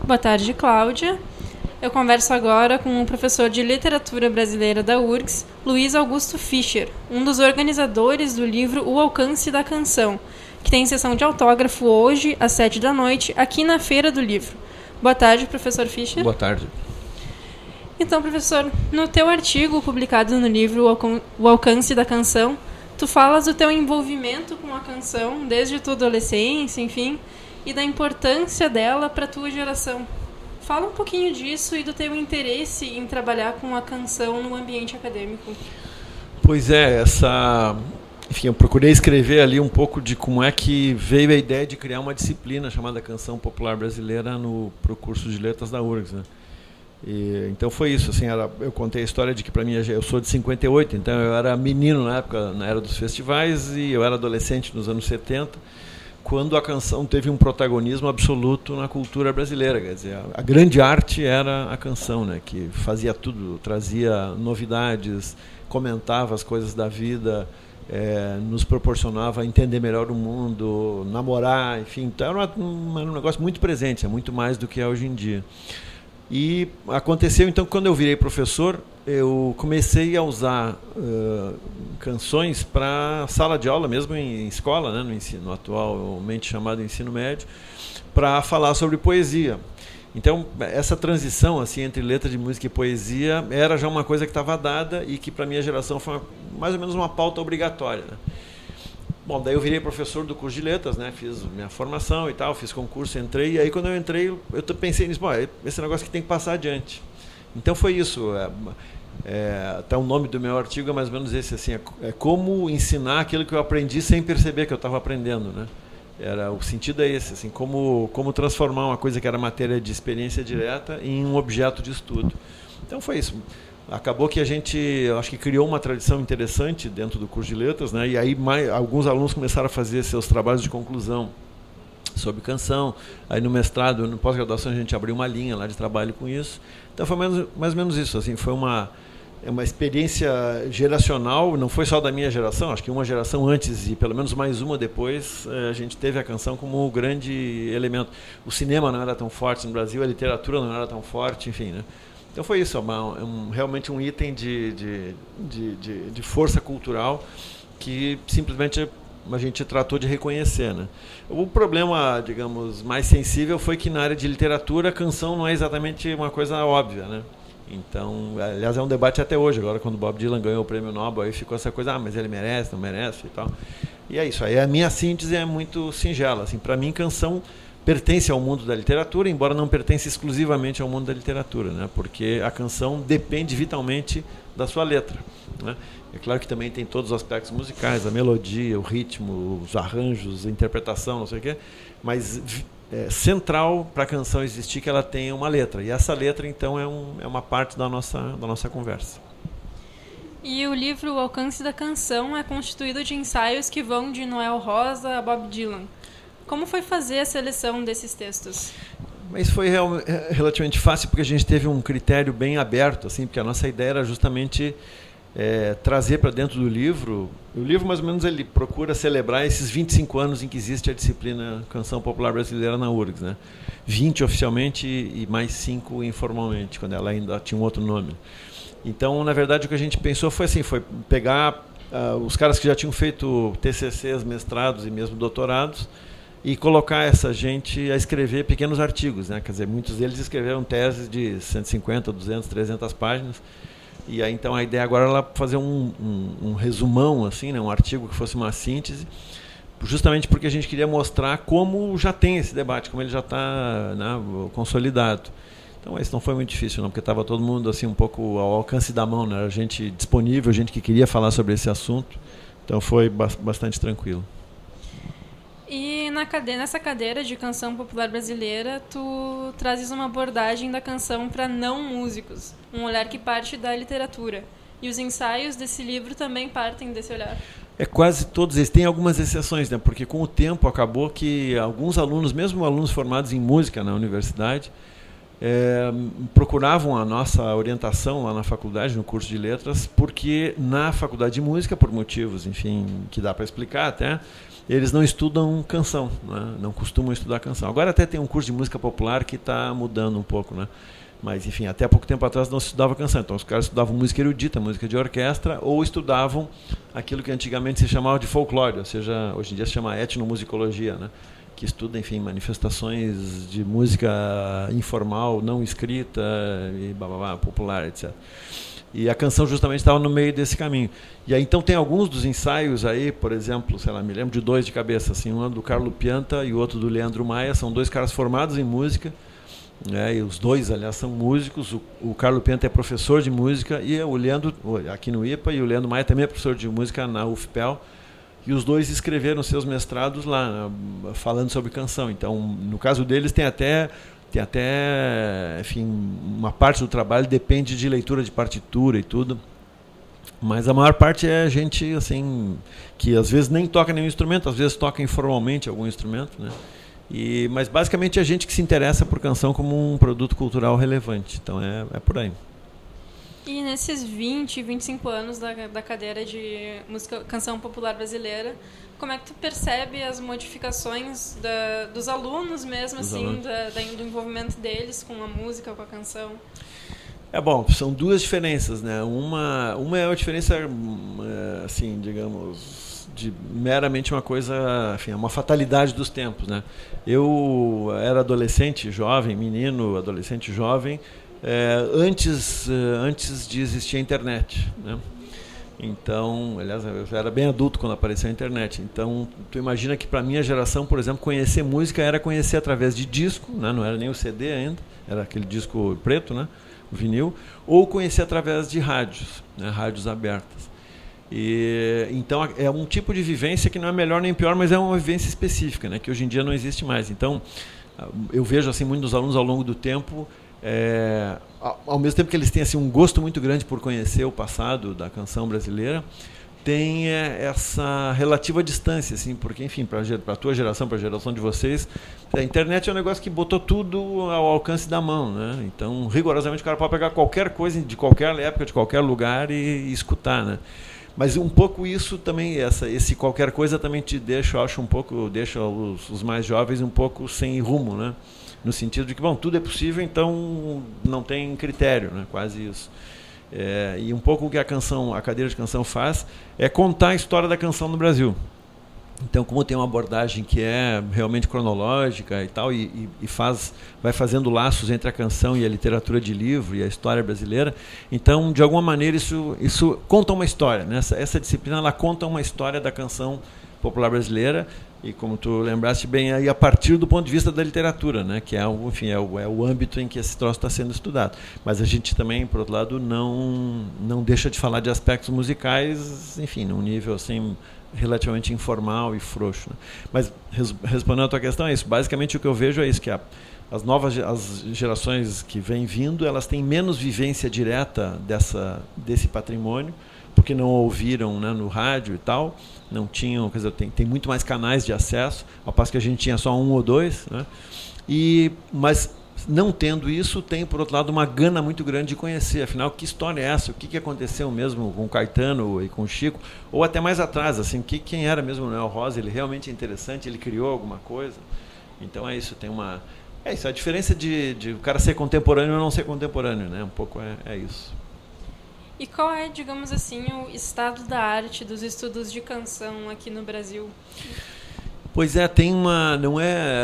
Boa tarde, Cláudia. Eu converso agora com o professor de Literatura Brasileira da URGS, Luiz Augusto Fischer, um dos organizadores do livro O Alcance da Canção, que tem sessão de autógrafo hoje, às 19h, aqui na Feira do Livro. Boa tarde, professor Fischer. Boa tarde. Então, professor, no teu artigo publicado no livro O Alcance da Canção, tu falas do teu envolvimento com a canção desde a tua adolescência, enfim, e da importância dela para a tua geração. Fala um pouquinho disso e do teu interesse em trabalhar com a canção no ambiente acadêmico. Pois é, enfim, eu procurei escrever ali um pouco de como é que veio a ideia de criar uma disciplina chamada Canção Popular Brasileira pro curso de Letras da URGS, né? Então foi isso, assim, eu contei a história de que para mim, eu sou de 58, então eu era menino na época, na era dos festivais, e eu era adolescente nos anos 70, quando a canção teve um protagonismo absoluto na cultura brasileira. Quer dizer, a grande arte era a canção, né, que fazia tudo, trazia novidades, comentava as coisas da vida, nos proporcionava entender melhor o mundo, namorar, enfim, então era um negócio muito presente, é muito mais do que é hoje em dia. E aconteceu, então, quando eu virei professor, eu comecei a usar canções para sala de aula, mesmo em escola, né, no ensino atualmente chamado ensino médio, para falar sobre poesia. Então, essa transição assim, entre letra de música e poesia era já uma coisa que estava dada e que, para a minha geração, foi mais ou menos uma pauta obrigatória, né? Bom, daí eu virei professor do curso de letras, né? Fiz minha formação e tal, fiz concurso, entrei, e aí quando eu entrei, eu pensei nisso, esse negócio que tem que passar adiante. Então foi isso, até o nome do meu artigo é mais ou menos esse, assim, é como ensinar aquilo que eu aprendi sem perceber que eu estava aprendendo, né? O sentido é esse, assim, como transformar uma coisa que era matéria de experiência direta em um objeto de estudo. Então foi isso. Acabou que a gente, eu acho que criou uma tradição interessante dentro do curso de letras, né? E aí alguns alunos começaram a fazer seus trabalhos de conclusão sobre canção. Aí no mestrado, no pós-graduação, a gente abriu uma linha lá de trabalho com isso. Então foi mais ou menos isso, assim, foi uma experiência geracional, não foi só da minha geração, acho que uma geração antes e pelo menos mais uma depois, a gente teve a canção como um grande elemento. O cinema não era tão forte no Brasil, a literatura não era tão forte, enfim, né? Então foi isso, realmente um item de força cultural que simplesmente a gente tratou de reconhecer, né? O problema, digamos, mais sensível foi que na área de literatura a canção não é exatamente uma coisa óbvia, né? Então, aliás, é um debate até hoje, agora quando Bob Dylan ganhou o prêmio Nobel, aí ficou essa coisa, mas ele merece, não merece e tal. E é isso, aí a minha síntese é muito singela, assim, para mim canção pertence ao mundo da literatura, embora não pertence exclusivamente ao mundo da literatura, né? Porque a canção depende vitalmente da sua letra, né? É claro que também tem todos os aspectos musicais, a melodia, o ritmo, os arranjos, a interpretação, não sei o quê, mas central para a canção existir que ela tenha uma letra. E essa letra, então, é uma parte da nossa conversa. E o livro O Alcance da Canção é constituído de ensaios que vão de Noel Rosa a Bob Dylan. Como foi fazer a seleção desses textos? Mas foi relativamente fácil, porque a gente teve um critério bem aberto, assim, porque a nossa ideia era justamente trazer para dentro do livro. O livro, mais ou menos, ele procura celebrar esses 25 anos em que existe a disciplina Canção Popular Brasileira na URGS, né? 20 oficialmente e mais 5 informalmente, quando ela ainda tinha um outro nome. Então, na verdade, o que a gente pensou foi assim, foi pegar os caras que já tinham feito TCCs, mestrados e mesmo doutorados, e colocar essa gente a escrever pequenos artigos, né? Quer dizer, muitos deles escreveram teses de 150, 200, 300 páginas. E aí, então, a ideia agora era fazer um resumão, assim, né? Um artigo que fosse uma síntese, justamente porque a gente queria mostrar como já tem esse debate, como ele já está, né, consolidado. Então, isso não foi muito difícil, não, porque estava todo mundo assim, um pouco ao alcance da mão, né? Era gente disponível, gente que queria falar sobre esse assunto. Então, foi bastante tranquilo. E nessa cadeira de canção popular brasileira, tu trazes uma abordagem da canção para não músicos, um olhar que parte da literatura. E os ensaios desse livro também partem desse olhar. Quase todos eles. Tem algumas exceções, né? Porque com o tempo acabou que alguns alunos, mesmo alunos formados em música na universidade, procuravam a nossa orientação lá na faculdade, no curso de letras, porque na faculdade de música, por motivos, enfim, que dá para explicar até, eles não estudam canção, né? Não costumam estudar canção. Agora até tem um curso de música popular que está mudando um pouco, né? Mas, enfim, até pouco tempo atrás não se estudava canção. Então, os caras estudavam música erudita, música de orquestra, ou estudavam aquilo que antigamente se chamava de folclore, ou seja, hoje em dia se chama etnomusicologia, né? Que estuda, enfim, manifestações de música informal, não escrita, e popular, etc. E a canção justamente estava no meio desse caminho. E aí, então, tem alguns dos ensaios aí, por exemplo, sei lá, me lembro de 2 de cabeça, assim, um do Carlo Pianta e o outro do Leandro Maia, são 2 caras formados em música, e os 2, aliás, são músicos. O Carlo Pianta é professor de música, e o Leandro, aqui no IPA, e o Leandro Maia também é professor de música na UFPEL, e os 2 escreveram seus mestrados lá, né, falando sobre canção. Então, no caso deles, tem até, enfim, uma parte do trabalho depende de leitura de partitura e tudo, mas a maior parte é gente, assim, que às vezes nem toca nenhum instrumento, às vezes toca informalmente algum instrumento, né? Mas basicamente é gente que se interessa por canção como um produto cultural relevante. Então é por aí. E nesses 25 anos da cadeira de canção popular brasileira, como é que tu percebe as modificações dos alunos mesmo, do envolvimento deles com a música, com a canção? Bom, são 2 diferenças, né? Uma é uma diferença, assim, digamos, de meramente uma coisa, enfim, uma fatalidade dos tempos, né? Eu era adolescente, jovem, menino, adolescente, jovem, antes de existir a internet, né? Então, aliás, eu já era bem adulto quando apareceu a internet. Então, tu imagina que para a minha geração, por exemplo, conhecer música era conhecer através de disco, né? Não era nem o CD ainda, era aquele disco preto, né? O vinil, ou conhecer através de rádios, né? Rádios abertas. Então é um tipo de vivência que não é melhor nem pior, mas é uma vivência específica, né? Que hoje em dia não existe mais. Então, eu vejo assim muitos alunos ao longo do tempo, ao mesmo tempo que eles têm assim um gosto muito grande por conhecer o passado da canção brasileira, tem essa relativa distância, assim, porque, enfim, para a tua geração, para a geração de vocês, a internet é um negócio que botou tudo ao alcance da mão, né? Então, rigorosamente, o cara pode pegar qualquer coisa de qualquer época, de qualquer lugar e escutar, né? Mas um pouco isso também, esse qualquer coisa também te deixa, eu acho, um pouco, deixa os mais jovens um pouco sem rumo, né? No sentido de que, bom, tudo é possível, então não tem critério, né? Quase isso. E um pouco o que a cadeira de canção faz é contar a história da canção no Brasil. Então, como tem uma abordagem que é realmente cronológica e tal, e vai fazendo laços entre a canção e a literatura de livro e a história brasileira, então, de alguma maneira, isso conta uma história, né? Essa disciplina ela conta uma história da canção popular brasileira, e como tu lembraste bem, aí a partir do ponto de vista da literatura, né? Que enfim, é o âmbito em que esse troço está sendo estudado. Mas a gente também, por outro lado, não deixa de falar de aspectos musicais, enfim, num nível assim relativamente informal e frouxo, né? Mas respondendo a tua questão é isso. Basicamente o que eu vejo é isso, que as gerações que vêm vindo, elas têm menos vivência direta desse patrimônio, porque não ouviram, né, no rádio e tal, não tinham, quer dizer, tem muito mais canais de acesso, ao passo que a gente tinha só 1 ou 2, né? Mas não tendo isso, tem, por outro lado, uma gana muito grande de conhecer. Afinal, que história é essa? O que aconteceu mesmo com o Caetano e com o Chico? Ou até mais atrás, assim, quem era mesmo o Noel Rosa? Ele realmente é interessante? Ele criou alguma coisa? Então é isso, tem uma... É isso, a diferença de o cara ser contemporâneo ou não ser contemporâneo, né? Um pouco é isso. E qual é, digamos assim, o estado da arte dos estudos de canção aqui no Brasil? Pois tem uma... Não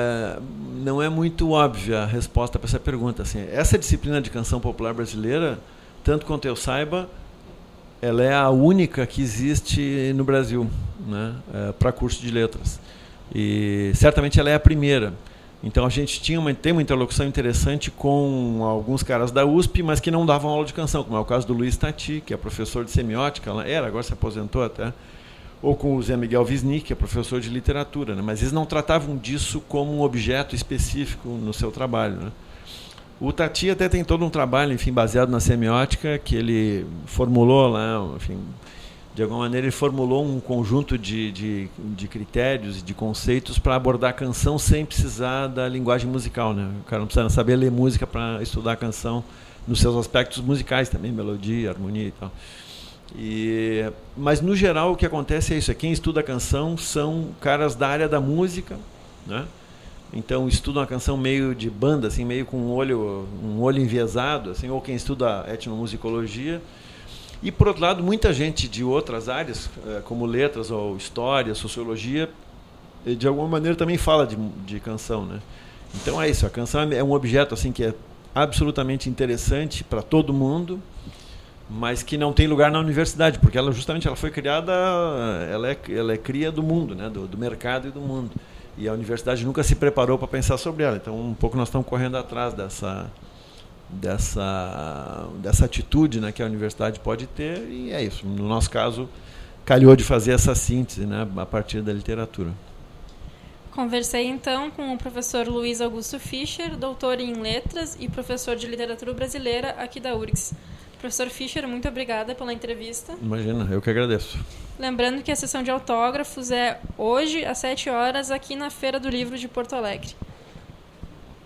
é muito óbvia a resposta para essa pergunta. Assim, essa disciplina de canção popular brasileira, tanto quanto eu saiba, ela é a única que existe no Brasil, né, para curso de letras. E certamente ela é a primeira. Então a gente tem uma interlocução interessante com alguns caras da USP, mas que não davam aula de canção, como é o caso do Luiz Tati, que é professor de semiótica, agora se aposentou até, ou com o Zé Miguel Wisnik, que é professor de literatura, né? Mas eles não tratavam disso como um objeto específico no seu trabalho, né? O Tati até tem todo um trabalho, enfim, baseado na semiótica, que ele formulou lá, enfim, de alguma maneira ele formulou um conjunto de critérios e de conceitos para abordar a canção sem precisar da linguagem musical, né? O cara não precisa saber ler música para estudar a canção nos seus aspectos musicais também, melodia, harmonia e tal. Mas, no geral, o que acontece é isso. Quem estuda a canção são caras da área da música, né? Então, estudam a canção meio de banda, assim, meio com um olho enviesado, assim, ou quem estuda etnomusicologia. E, por outro lado, muita gente de outras áreas, como letras ou história, sociologia, de alguma maneira também fala de canção, né? Então é isso, a canção é um objeto assim, que é absolutamente interessante para todo mundo, mas que não tem lugar na universidade, porque ela foi criada, ela é cria do mundo, né? do mercado e do mundo. E a universidade nunca se preparou para pensar sobre ela. Então, um pouco nós estamos correndo atrás dessa atitude, né, que a universidade pode ter, e é isso. No nosso caso, calhou de fazer essa síntese, né, a partir da literatura. Conversei então com o professor Luiz Augusto Fischer, doutor em letras e professor de literatura brasileira aqui da URGS. Professor Fischer, muito obrigada pela entrevista. Imagina, eu que agradeço. Lembrando que a sessão de autógrafos é hoje às 7 horas aqui na Feira do Livro de Porto Alegre.